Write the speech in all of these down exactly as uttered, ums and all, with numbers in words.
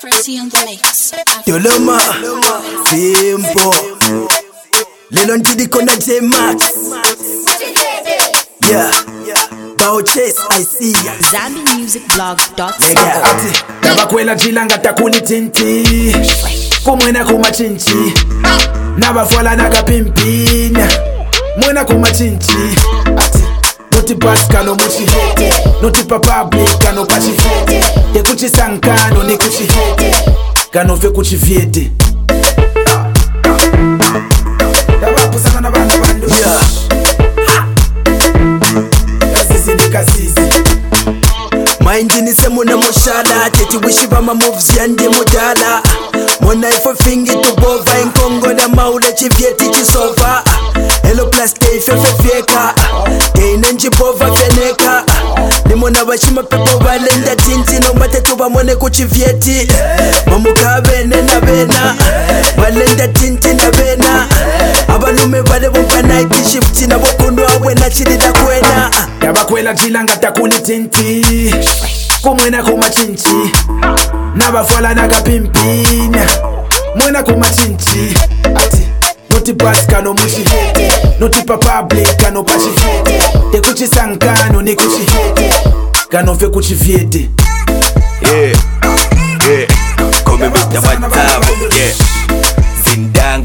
Pretty on the mix. Yoloma, Simple. Lelon to the corner J Max. Yeah, Bao Chase, I see ya. Zambi Music Blog dot Nigga, ati nabakwela jilanga takuni tinti kumwena kumachinchi nabafwala nakapimpinya mwena kumachinchi ati noti paskano muchihete noti papabli kano pachihete tekuchisankano ni kuchihete kano fe kuchivyete tabapusana na bana bandu Yeah, kasisi ni kasisi mind ni semu na moshada. Teti wishiba ma moves yandi mudala. Mona ifo fingi to bova inkongo na maule chivyeti chisova. Hello plus stay fefe fieka. Keinenji bova feneka. Nimona washima pepo walenda tinti. No mate tuba mone kuchivyeti. Mamuka bene na bena. Walenda tinti na bena. Abanume wale wumpa night shift. Na wakundu awe na chilida kwena. yabakwela jilanga takuni tinti kumwena kumachinchi nabafwala nakapimpinya mwena kumachinchi ati noti paskano muchihete noti papabli kano pachihete tekuchisankano ni kuchihete kano fe kuchivyete. Yeah, yeah, come Mister Matabo, yeah, Zindanga,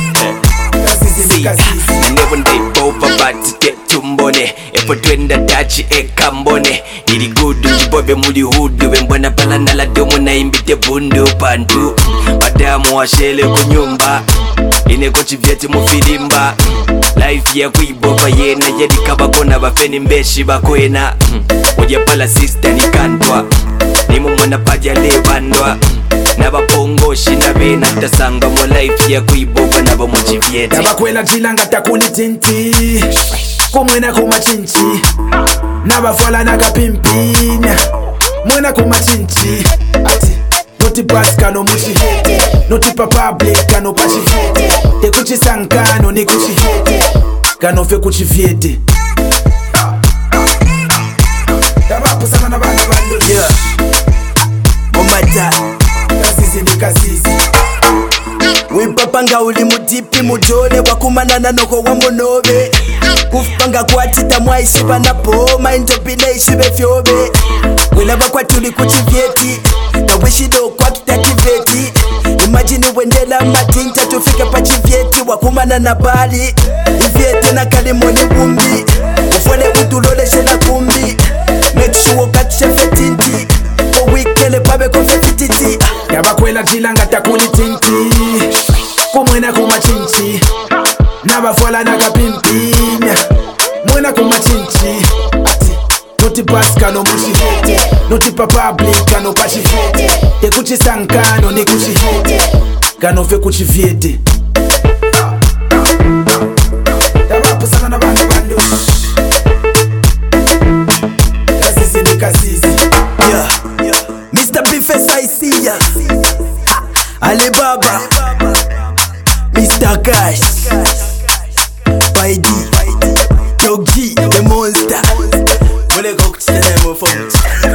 nane day bova batite tumbone epo twenda tachi ekambone ili gudu njibobe muli hudu wembwana pala nala domo na imbite bundu pandu madamu washele kunyumba ineko chivyeti mufilimba life ya kuibova yena yedikabakona bafeni mbeshi bakwena oja pala sister nikantwa nimo mwana paja lebandwa nabapongoshi nabena tasanga mo life ya kuibova nabo muchivyeti yabakwela jilanga takuni tinti kumwena kumachinchi nabafwala nakapimpinya mwena kumachinchi ati noti paskano muchihete noti papabli kano pachihete tekuchisankano ni kuchihete kano fe kuchivyete tabapusana na bana bandu Yeah, Momata. kasisi ni kasisi Wipapanga uli mutipi mujole wakumanana noko wa monobe. Kufanga kwatita mwaishiba na poma intopile ishibe fyobe. Wilaba kwa tuli kuchivyeti na wishido kwa kitakiveti. Imagine wendela matinta tufike pa chivyeti wakumana na bali. Ivyete na kalimoni wumbi ufole utulole shela kumbi. Make sure katisha fetinti kwa wikele pabe kofe fititi. yabakwela jilanga takuni tinti kumwena kumachinchi nabafwala nakapimpinya mwena kumachinchi ati noti paskano muchihete noti papabli kano pachihete tekuchisankano ni kuchihete kano fe kuchivyete tabapusana na bana bandu kasisi ni kasisi. Yeah, Mister Bifes, I see ya. Alibaba, Mister Cash, Baidi, Dog G, the monster. Mole go to the name of